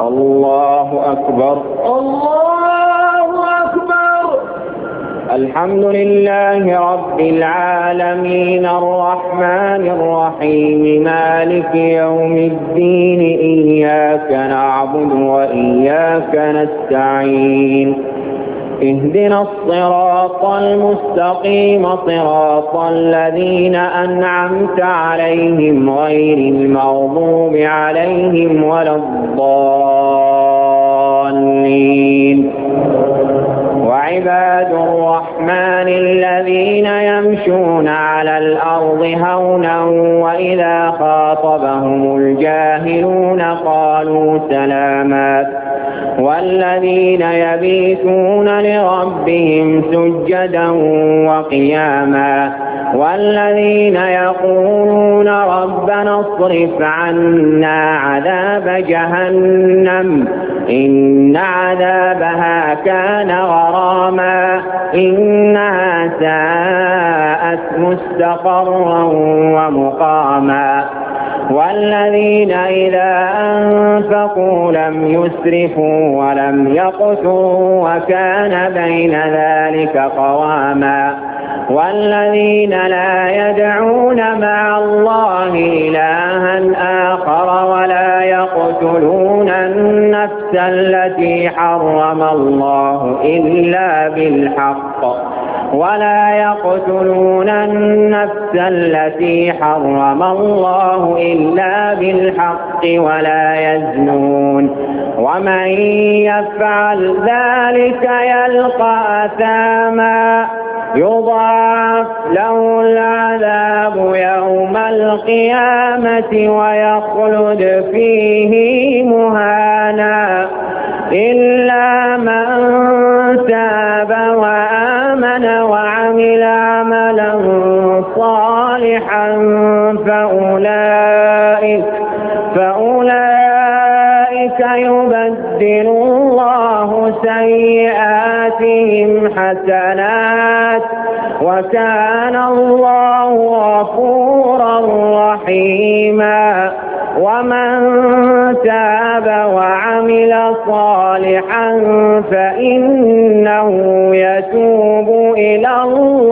الله أكبر. الله أكبر. الحمد لله رب العالمين الرحمن الرحيم مالك يوم الدين إياك نعبد وإياك نستعين اهدنا الصراط المستقيم صراط الذين أنعمت عليهم غير المغضوب عليهم ولا الضالين. وعباد الرحمن الذين يمشون على الأرض هونا وإذا خاطبهم الجاهلون قالوا سلاما والذين يبيتون لربهم سجدا وقياما والذين يقولون ربنا اصرف عنا عذاب جهنم إن عذابها كان غراما إنها ساءت مستقرا ومقاما والذين إذا أنفقوا لم يسرفوا ولم يقتروا وكان بين ذلك قواما والذين لا يدعون مع الله إلها آخر ولا يقتلون النفس التي حرم الله إلا بالحق ولا يزنون ومن يفعل ذلك يلقى أثاما يضاعف له العذاب يوم القيامة ويخلد فيه مهانا إلا من تاب وآمن وعمل عملا صالحا فأولئك يبدل الله سيئاتهم حسنات وكان الله غفورا رحيما ومن تاب وعمل صالحا فإنه يتوب إلى الله